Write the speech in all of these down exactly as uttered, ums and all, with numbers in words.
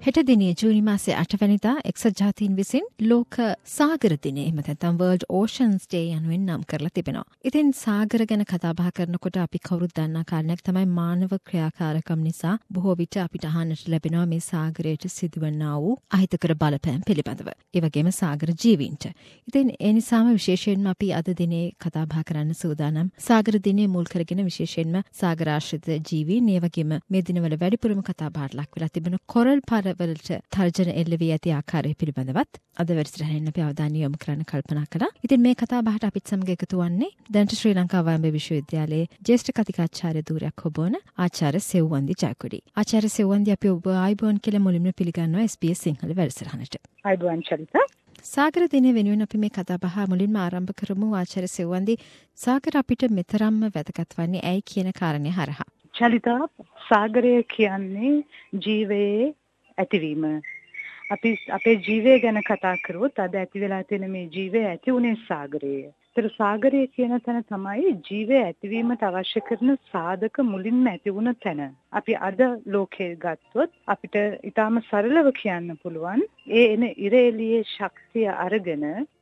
හෙට දිනේ ජූනි මාසේ අට වෙනිදා එක්සත් ජාතීන් විසින් ලෝක සාගර දිනය එහෙම නැත්නම් World Oceans Day යනුවෙන් නම් කරලා තිබෙනවා. ඉතින් සාගර ගැන කතා බහ කරනකොට අපි කවුරුත් දන්නා කාරණයක් තමයි මානව ක්‍රියාකාරකම් නිසා බොහෝ විට අපිට අහන්නට ලැබෙනවා මේ සාගරයට සිදුවන්නා වූ අහිතකර බලපෑම් පිළිබඳව. ඒ වගේම සාගර ජීවීන්ට. ඉතින් ඒ නිසාම විශේෂයෙන්ම අපි අද දිනේ කතා බහ කරන්න සූදානම් සාගර දිනේ මුල් කරගෙන විශේෂයෙන්ම සාගරාශ්‍රිත ජීවීන් ඒ වගේම මේ දිනවල වැඩිපුරම කතා බහට ලක් වෙලා තිබෙන කොරල් වලට තර්ජන එල්ල වී ඇති ආකාරය පිළිබඳවත් අද වැඩසටහනින් අපි අවධානය යොමු කරන්න කල්පනා කළා. ඉතින් මේ කතා බහට අපිත් සමග එකතු වන්නේ දැනට ශ්‍රී ලංකා වයඹ විශ්වවිද්‍යාලයේ ජ්‍යෙෂ්ඨ කතිකාචාර්ය ධූරයක් හොබවන ආචාර්ය සෙව්වන්දි ජයකොඩි. ආචාර්ය සෙව්වන්දි අපි ඔබ ආයුබෝවන් කියලා මුලින්ම පිළිගන්නවා එස් බී එස් සිංහල වැඩසටහනට. ආයුබෝවන් චරිතා. සාගර දිනය වෙනුවෙන් අපි මේ කතා බහ මුලින්ම ආරම්භ කරමු. ආචාර්ය සෙව්වන්දි, සාගර අපිට මෙතරම්ම වැදගත් වන්නේ ඇයි කියන කාරණේ හරහා. චලිතා, සාගරය කියන්නේ ජීවයේ ඇතිවීම. අපි අපේ ජීවය ගැන කතා කරුවොත් අද ඇති වෙලා තියෙන මේ ජීවය ඇති උනේ සාගරයේ. ඒතර සාගරය කියන තැන තමයි ජීවය ඇතිවීමට අවශ්‍ය කරන සාධක මුලින්ම ඇති වුණ තැන. අපි අද ලෝකයේ ගත්තොත් අපිට ඊටාම සරලව කියන්න පුළුවන් ඒ එන ඉර එළියේ ශක්තිය අරගෙන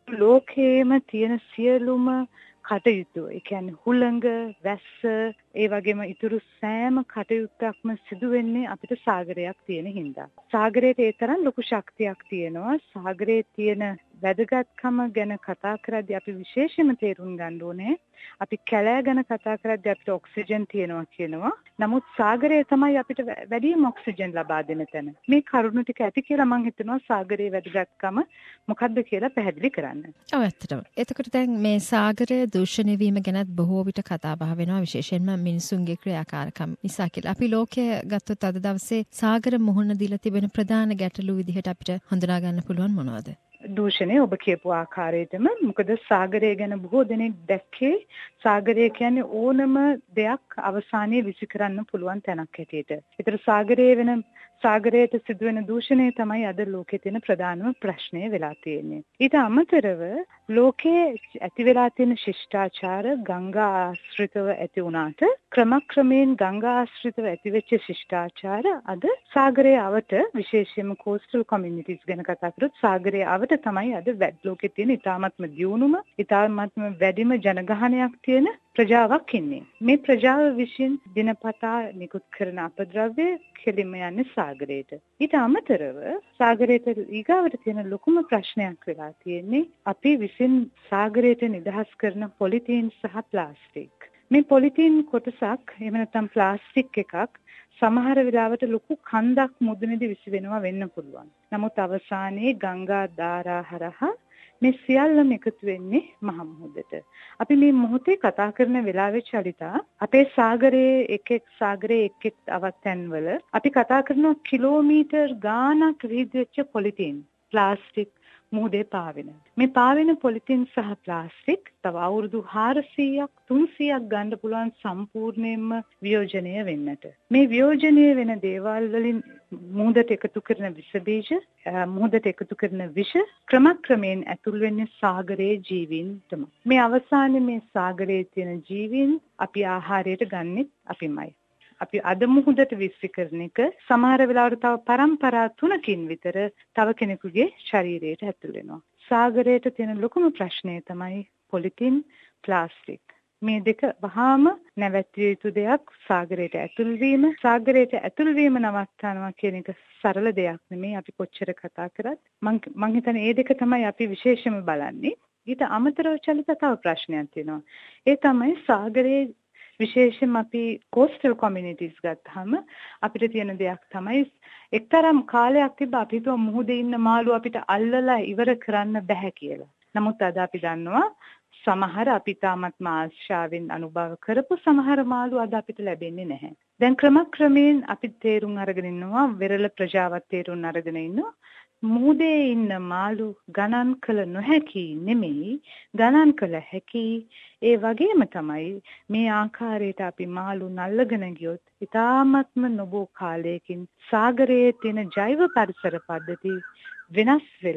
ලෝකයේම තියෙන සියලුම කටයුතු, ඒ කියන්නේ හුළඟ, වැස්ස, ඒ වගේම ඊතුරු සෑම කටයුත්තක්ම සිදු වෙන්නේ අපිට සාගරයක් තියෙන හින්දා. සාගරයට ඒ තරම් ලොකු ශක්තියක් තියෙනවා. සාගරයේ තියෙන වැදගත්කම ගැන කතා කරද්දී අපි විශේෂයෙන්ම තේරුම් ගන්න ඕනේ අපි කැලෑ ගැන කතා කරද්දී අපිට ඔක්සිජන් තියෙනවා කියනවා. නමුත් සාගරය තමයි අපිට වැඩිම ඔක්සිජන් ලබා දෙන තැන. මේ කරුණු ටික ඇති කියලා මම හිතනවා සාගරයේ වැදගත්කම මොකක්ද කියලා පැහැදිලි කරන්න. ඔව් ඇත්තටම. එතකොට දැන් මේ සාගරය දූෂණය වීම ගැනත් බොහෝ විට කතා බහ වෙනවා විශේෂයෙන්ම මිනිසුන්ගේ ක්‍රියාකාරකම් නිසා කියලා. අපි ලෝකයේ ගත්තොත් අද දවසේ සාගර මුහුණ දීලා තිබෙන ප්‍රධාන ගැටලු විදිහට අපිට හඳුනා ගන්න පුළුවන් මොනවද? දූෂණය ඔබ කියපු ආකාරයටම. මොකද සාගරය ගැන බොහෝ දෙනෙක් දැක්කේ සාගරය කියන්නේ ඕනම දෙයක් අවසානයේ විසි කරන්න පුළුවන් තැනක් හැටියට. ඒතර සාගරයේ වෙන සාගරයට සිදුවෙන දූෂණය තමයි අද ලෝකයේ තියෙන ප්‍රධානම ප්‍රශ්නය වෙලා තියෙන්නේ. ඊට අමතරව ලෝකයේ ඇති වෙලා තියෙන ශිෂ්ටාචාර ගංගා ආශ්‍රිතව ඇති වුණාට ක්‍රමක්‍රමයෙන් ගංගා ආශ්‍රිතව ඇතිවෙච්ච ශිෂ්ටාචාර අද සාගරයේ අවට විශේෂයෙන්ම කෝස්ටල් කමියුනිටිස් ගැන කතා කරොත් සාගරයේ අවට තමයි අද ලෝකයේ තියෙන ඉතාමත්ම දියුණුම, ඉතාමත්ම වැඩිම ජනගහනයක් තියෙන ප්‍රජාවක් ඉන්නේ. මේ ප්‍රජාව විසින් දිනපතා නිකුත් කරන අපද්‍රව්‍ය කෙලින්ම යන්නේ සාගරයට. ඊට අමතරව සාගරයට ඊගාවට තියෙන ලොකුම ප්‍රශ්නයක් වෙලා තියෙන්නේ අපි විසින් සාගරයට නිදහස් කරන පොලිතීන් සහ ප්ලාස්ටික්. මේ පොලිතීන් කොටසක් එහෙම නැත්නම් ප්ලාස්ටික් එකක් සමහර වෙලාවට ලොකු කන්දක් මුදුනේදී විසි වෙනවා වෙන්න පුළුවන්. නමුත් අවසානයේ ගංගා ධාරා හරහා මේ සියල්ලම එකතු වෙන්නේ මහ මුහුදට. අපි මේ මොහොතේ කතා කරන වෙලාවේ චලිතා අපේ සාගරයේ එක් එක් සාගරයේ එක් එක් අවස්ථන්වල අපි කතා කරන කිලෝමීටර් ගාණක් විදිහට පොලිතීන්, ප්ලාස්ටික් මුහුදේ පාවෙන. මේ පාවෙන පොලිතීන් සහ ප්ලාස්ටික් තව අවුරුදු හාරසීයක් තුන්සීයක් ගන්න පුළුවන් සම්පූර්ණයෙන්ම වියෝජනය වෙන්නට. මේ වියෝජනය වෙන දේවල් වලින් මුහුදට එකතු කරන විස බීජ, මුහුදට එකතු කරන විෂ ක්‍රමක්‍රමයෙන් ඇතුල් වෙන්නේ සාගරයේ ජීවීන් තමයි. මේ අවසානයේ මේ සාගරයේ තියෙන ජීවීන් අපි ආහාරයට ගන්නෙත් අපිමයි. අපි අද මුහුදට විශ්සි කරන එක සමහර වෙලාවට තව පරම්පරා තුනකින් විතර තව කෙනෙකුගේ ශරීරයට ඇතුල් වෙනවා. සාගරයට තියෙන ලොකුම ප්‍රශ්නය තමයි පොලිතීන්, ප්ලාස්ටික්. මේ දෙක වහාම නැවැත්විය යුතු දෙයක්. සාගරයට ඇතුල් වීම, සාගරයට ඇතුල් වීම නවත්තනවා කියන එක සරල දෙයක් නෙමෙයි. අපි කොච්චර කතා කරත් මං මං හිතන්නේ මේ දෙක තමයි අපි විශේෂයෙන්ම බලන්නේ. ඊට අමතරව චලිත තව ප්‍රශ්නයක් තියෙනවා. ඒ තමයි සාගරයේ විශේෂයෙන් අපි කෝස්ටල් කමියුනිටිස් ගත්තාම අපිට තියෙන දෙයක් තමයි එක්තරම් කාලයක් තිබ්බ අපි හිතුවා මුහුදේ ඉන්න මාළු අපිට අල්ලලා ඉවර කරන්න බෑ කියලා. නමුත් අද අපි දන්නවා සමහර අපි තාමත් ආශාවෙන් අනුභව කරපු සමහර මාළු අද අපිට ලැබෙන්නේ නැහැ. දැන් ක්‍රමක්‍රමයෙන් අපි තේරුම් අරගෙන ඉන්නවා, වෙරළ ප්‍රජාවත් තේරුම් අරගෙන ඉන්නවා මුහුදේ ඉන්න මාළු ගණන් කළ නොහැකි නෙමෙයි, ගණන් කළ හැකි. ඒ වගේම තමයි මේ ආකාරයට අපි මාළු නල්ලගෙන ගියොත් ඉතාමත්ම නොබෝ කාලයකින් සාගරයේ තියෙන ජෛව පරිසර පද්ධති වෙනස් වෙලා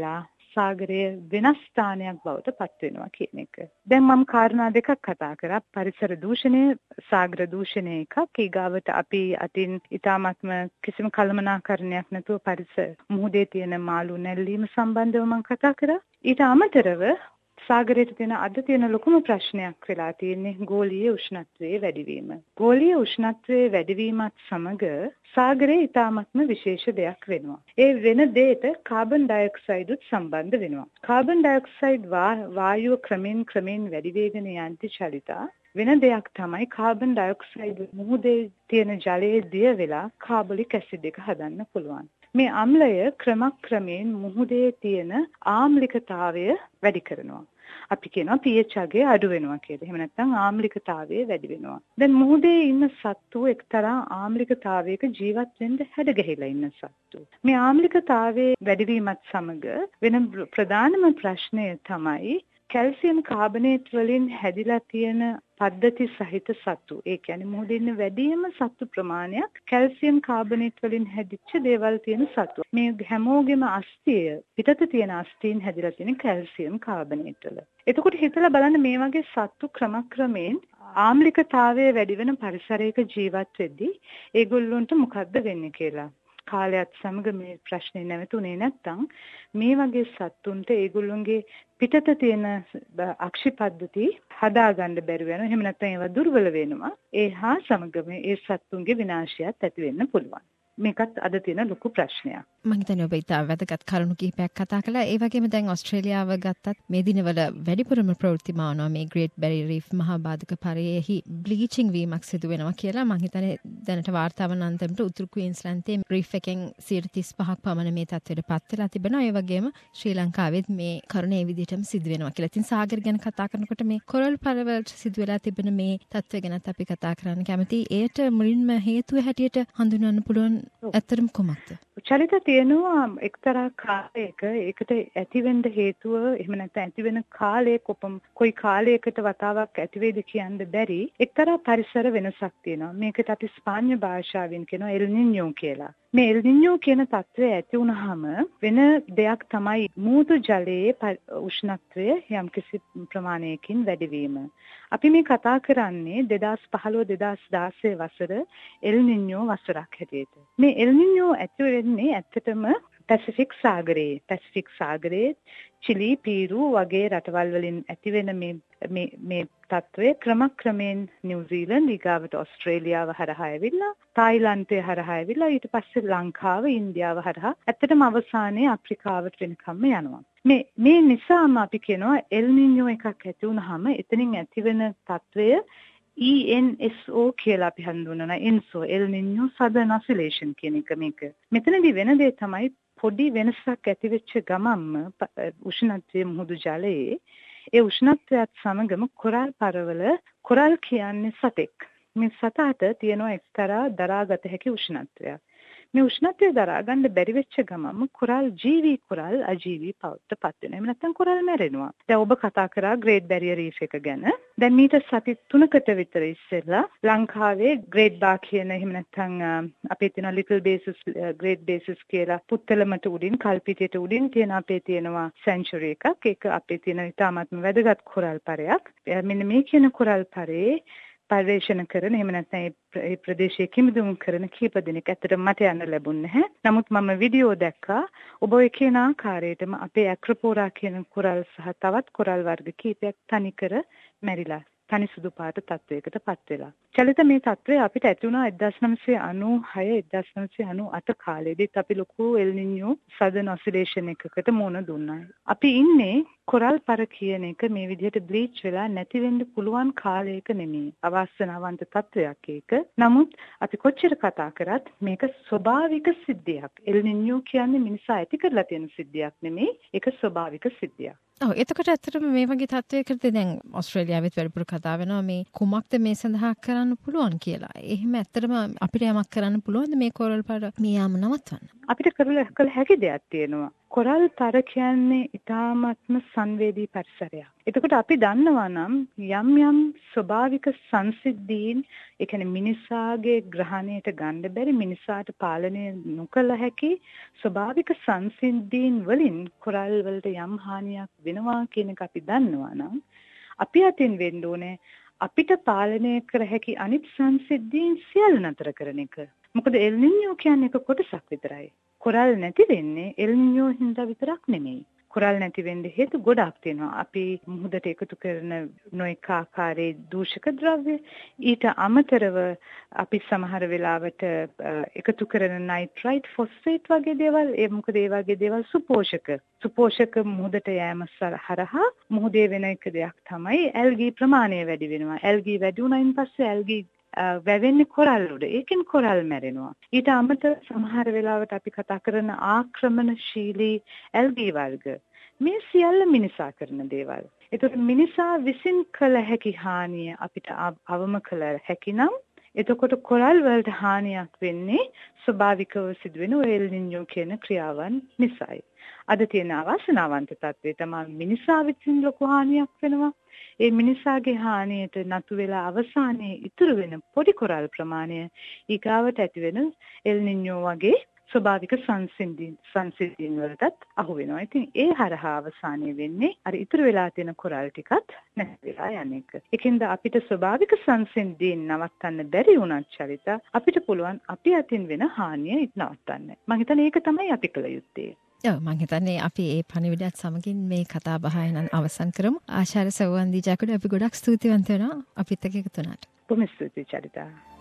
සාගරය වෙනස් ස්ථානයක් බවට පත් වෙනවා කියන එක. දැන් මම කාරණා දෙකක් කතා කරා. පරිසර දූෂණය, සාගර දූෂණය එකක්. ඊගාවට අපි අතින් ඊටාත්ම කිසිම කළමනාකරණයක් නැතුව පරිසර මුහුදේ තියෙන මාළු නැල්ලීම සම්බන්ධව මම කතා කරා. ඊට අමතරව සාගරයට තියෙන අද තියෙන ලොකුම ප්‍රශ්නයක් වෙලා තියෙන්නේ ගෝලීය උෂ්ණත්වයේ වැඩිවීම. ගෝලීය උෂ්ණත්වයේ වැඩිවීමත් සමග සාගරයේ ඊටාත්ම විශේෂ දෙයක් වෙනවා. ඒ වෙන දෙයට කාබන් ඩයොක්සයිඩුත් සම්බන්ධ වෙනවා. කාබන් ඩයොක්සයිඩ් වායුව ක්‍රමෙන් ක්‍රමෙන් වැඩි වේගෙන යන්ති චලිතා වෙන දෙයක් තමයි කාබන් ඩයොක්සයිඩ් මුහුදේ තියෙන ජලයේ දිය වෙලා කාබොලික් ඇසිඩ් එක හදන්න පුළුවන්. මේ අම්ලය ක්‍රමක්‍රමයෙන් මුහුදේ තියෙන ආම්ලිකතාවය වැඩි කරනවා. අපි කියනවා pH අගය අඩු වෙනවා කියලා. එහෙම නැත්නම් ආම්ලිකතාවය වැඩි වෙනවා. දැන් මුහුදේ ඉන්න සත්තු එක්තරා ආම්ලිකතාවයක ජීවත් වෙන්න හැඩ ගැහිලා ඉන්න සත්තු. මේ ආම්ලිකතාවයේ වැඩිවීමත් සමග වෙන ප්‍රධානම ප්‍රශ්නය තමයි කැල්සියම් කාබනේට් වලින් හැදිලා තියෙන පද්ධති සහිත සත්තු. ඒ කියන්නේ මුහුදේ ඉන්න වැඩිම සත්තු ප්‍රමාණයක් කැල්සියම් කාබනේට් වලින් හැදිච්ච දේවල් තියෙන සත්තු. මේ හැමෝගෙම අස්තිය පිටත තියෙන අස්තීන් හැදිලා තියෙන කැල්සියම් කාබනේට් වල. එතකොට හිතලා බලන්න මේ වගේ සත්තු ක්‍රමක්‍රමයෙන් ආම්ලිකතාවය වැඩි වෙන පරිසරයක ජීවත් වෙද්දී ඒගොල්ලොන්ට මොකද්ද වෙන්නේ කියලා. කාලයත් සමග මේ ප්‍රශ්නේ නැවතුනේ නැත්තම් මේ වගේ සත්තුන්ට ඒගොල්ලොන්ගේ පිටත තියෙන අක්ෂි පද්ධති හදාගන්න බැරි වෙනවා. එහෙම නැත්නම් ඒවා දුර්වල වෙනවා. ඒ හා සමගම ඒ සත්තුන්ගේ විනාශයත් ඇති වෙන්න පුළුවන්. මේකත් අද තියෙන ලොකු ප්‍රශ්නයක්. මම හිතන්නේ ඔබ ඉතා වැදගත් කරුණු කිහිපයක් කතා කළා. ඒ වගේම දැන් ඕස්ට්‍රේලියාව ගත්තත් මේ දිනවල වැඩිපුරම ප්‍රවෘත්තිමා වනවා මේ ග්‍රේට් බැරියර් රීෆ් මහා බාධක පරයේහි බ්ලීචිං වීමක් සිදු වෙනවා කියලා. මම හිතන්නේ දැනට වාර්තා වන අන්දමට උතුරු ක්වීන්ස්ලන්තයේ රීෆ් එකෙන් සියයට තිස් පහක් පමණ මේ තත්ත්වයට පත් වෙලා තිබෙනවා. ඒ වගේම ශ්‍රී ලංකාවෙත් මේ කරුණ ඒ විදිහටම සිදු වෙනවා කියලා. ඉතින් සාගර ගැන කතා කරනකොට මේ කොරල් පරවලට සිදු වෙලා තිබෙන මේ තත්ත්වය ගැනත් අපි කතා කරන්න කැමතියි. ඒට මුලින්ම හේතුව හැටියට හඳුන්වන්න පුළුවන් ඇත්තටම කොහොමද? චලිත තියෙනවා එක්තරා කාලයක ඒකට ඇතිවෙන්න හේතුව එහෙම නැත්නම් ඇතිවෙන කාලයේ කොපම කොයි කාලයකට වතාවක් ඇතිවේද කියන්න බැරි එක්තරා පරිසර වෙනසක් තියෙනවා. මේකට අපි ස්පාඤ්ඤ භාෂාවෙන් කියනවා එල් නිඤ්ඤෝ කියලා. මේ එල් නිඤ්ඤෝ කියන තත්ත්වය ඇති වුනහම වෙන දෙයක් තමයි මූදු ජලයේ උෂ්ණත්වය යම්කිසි ප්‍රමාණයකින් වැඩිවීම. අපි මේ කතා කරන්නේ දෙදාස් පහළොව දෙදාස් දාසය වසර එල් නිඤ්ඤෝ වසරක් හැටියට. මේ එල් නිඤ්ඤෝ ඇති වෙන්නේ ඇත්තටම පැසිෆික් සාගරයේ. පැසිෆික් සාගරයේ චිලි, පීරු වගේ රටවල් වලින් ඇතිවෙන මේ මේ මේ තත්ත්වය ක්‍රමක්‍රමයෙන් නිව්සීලන්ත, ඊගාවට ඕස්ට්‍රේලියාව හරහා ඇවිල්ලා, තායිලන්තය හරහා ඇවිල්ලා, ඊට පස්සේ ලංකාව, ඉන්දියාව හරහා ඇත්තටම අවසානයේ අප්‍රිකාවට වෙනකම්ම යනවා. මේ මේ නිසාම අපි කියනවා එල් නිඤ්ඤෝ එකක් ඇති වුනහම එතනින් ඇතිවෙන තත්ත්වය E N S O කියලා අපි හඳුන්වනවා. ENSO El Nino southern oscillation කියන එක මේක. මෙතනදී වෙන දේ තමයි පොඩි වෙනසක් ඇති වෙච්ච ගමන්ම උෂ්ණත්වයේ මුහුදු ජලයේ ඒ උෂ්ණත්වයත් සමගම කොරල් පරවල කොරල් කියන්නේ සතෙක්. මේ සතාට තියෙන එක්තරා දරාගත හැකි උෂ්ණත්වයක්. මේ උෂ්ණත්වය දරා ගන්න බැරි වෙච්ච ගමන්ම කොරල් ජීවි කොරල් අජීවි බවට පත් වෙනවා. එහෙම නැත්නම් කොරල් මැරෙනවා. දැන් ඔබ කතා කරා ග්‍රේට් බැරියර් රීෆ් එක ගැන. දැන් මීට සති තුනකට විතර ඉස්සෙල්ලා ලංකාවේ ග්‍රේට් බා කියන එහෙම නැත්නම් අපේ තියෙන ලිටල් බේසස් ග්‍රේට් බේසස් කියලා පුත්තලමට උඩින් කල්පිටියට උඩින් තියෙන අපේ තියෙනවා සෙන්චුරි එකක්. ඒක අපේ තියෙන ඉතාමත්ම වැදගත් කොරල් පරයක්. මෙන්න මේ කියන කොරල් පරේ පර්යේෂණ කරන එහෙම නැත්නම් ඒ ප්‍රදේශයේ කිමිදුම් කරන කීප දෙනෙක් ඇත්තට මට යන්න ලැබුණේ නැහැ. නමුත් මම වීඩියෝ දැක්කා. ඔබ ඔය කියන ආකාරයටම අපේ ඇක්‍රපෝරා කියන කොරල් සහ තවත් කොරල් වර්ග කීපයක් තනිකර මැරිලා තනි සුදු පාට තත්වයකට පත් වෙලා. චලිත මේ තත්වය අපිට ඇති වුණා එක්දාස් නවසිය අනූ හය එක්දාස් නවසිය අනූ අට කාලෙදිත් අපි ලොකු එල් නිඤ්ඤෝ සදර්න් ඔසිලේෂන් එකකට මුහුණ දුන්නා. අපි ඉන්නේ කොරල් පර කියන එක මේ විදිහට බ්ලීච් වෙලා නැති වෙන්න පුළුවන් කාලයක නෙමෙයි. අවාසනාවන්ත තත්වයක් ඒක. නමුත් අපි කොච්චර කතා කරත් මේක ස්වභාවික සිද්ධියක්. එල් නිඤ්ඤෝ කියන්නේ මිනිසා ඇති කරලා තියෙන සිද්ධියක් නෙමෙයි. ඒක ස්වභාවික සිද්ධියක්. ඔව් එතකොට ඇත්තටම මේ වගේ තත්වයකදී දැන් ඕස්ට්‍රේලියාවෙත් වැඩිපුර කතා වෙනවා මේ කුමක්ද මේ සඳහා කරන්න පුළුවන් කියලා. එහෙම ඇත්තටම අපිට යමක් කරන්න පුළුවන්ද මේ කොරල් පාර මේ යාම නවත්වන්න? අපිට කරලා කළ හැකි දෙයක් තියෙනවා. කොරල් පර කියන්නේ ඊටාත්ම සංවේදී පරිසරයක්. එතකොට අපි දන්නවා නම් යම් යම් ස්වභාවික සංසිද්ධීන්, ඒ කියන්නේ මිනිසාගේ ග්‍රහණයට ගන්න බැරි, මිනිසාට පාලනය නොකළ හැකි ස්වභාවික සංසිද්ධීන් වලින් කොරල් වලට යම් හානියක් වෙනවා කියන එක අපි දන්නවා නම් අපි අතින් වෙන්න ඕනේ අපිට පාලනය කර හැකි අනිත් සංසිද්ධීන් සියල්ල නතර කරන එක. මොකද එල් නිඤ්ඤෝ කියන්නේ එක කොටසක් විතරයි. කොරල් නැති වෙන්නේ එල් නිඤ්ඤෝ හින්දා විතරක් නෙමෙයි. කොරල් නැති වෙන්න හේතු ගොඩාක් තියෙනවා. අපි මුහුදට එකතු කරන නොඑක ආකාරයේ දූෂක ද්‍රව්‍ය, ඊට අමතරව අපි සමහර වෙලාවට එකතු කරන නයිට්‍රයිට්, ෆොස්ෆේට් වගේ දේවල්, ඒ මොකද ඒ වගේ දේවල් සුපෝෂක. සුපෝෂක මුහුදට යෑම හරහා මුහුදේ වෙන එක දෙයක් තමයි ඇල්ගී ප්‍රමාණය වැඩි වෙනවා. ඇල්ගී වැඩි වුණායින් පස්සේ ඇල්ගී වැවෙන්නේ කොරල් උඩ. ඒකෙන් කොරල් මැරෙනවා. ඊට අමතරව සමහර වෙලාවට අපි කතා කරන ආක්‍රමණශීලී ඇල්ගී වර්ග, මේ සියල්ල මිනිසා කරන දේවල්. ඒතකොට මිනිසා විසින් කළ හැකි හානිය අපිට අවම කළ හැකි නම් එතකොට කොරල් වලට හානියක් වෙන්නේ ස්වභාවිකව සිදුවෙන එල් නිඤ්ඤෝ කියන ක්‍රියාවන් නිසායි. අද තියෙන අවාසනාවන්ත තත්ත්වය තමයි මිනිසා විසින් ලොකු හානියක් වෙනවා. ඒ මිනිසාගේ හානියට නතු වෙලා අවසානයේ ඉතුරු වෙන පොඩි කොරල් ප්‍රමාණය ඊගාවට ඇති වෙන එල් නිඤ්ඤෝ වගේ ස්වභාවික සංසිද්ධීන් සංසිද්ධීන් වලටත් අහු වෙනවා. ඉතින් ඒ හරහා අවසානයේ වෙන්නේ අර ඉතුරු වෙලා තියෙන කොරල් ටිකත් නැති වෙලා යන එක. ඒකින්ද අපිට ස්වභාවික සංසිද්ධීන් නවත්තන්න බැරි වුණත් චරිත අපිට පුළුවන් අපි අතින් වෙන හානිය නවත්තන්න. මම හිතන්නේ ඒක තමයි අපි කළ යුත්තේ. ඔව් මම හිතන්නේ අපි ඒ පණිවිඩයත් සමගින් මේ කතා බහ එනන් අවසන් කරමු. ආචාර්ය සවන්දි ජයකොඩි අපි ගොඩක් ස්තුතිවන්ත වෙනවා අපිත් එක්ක එකතු වුණාට. බොහොම ස්තුතියි චරිතා.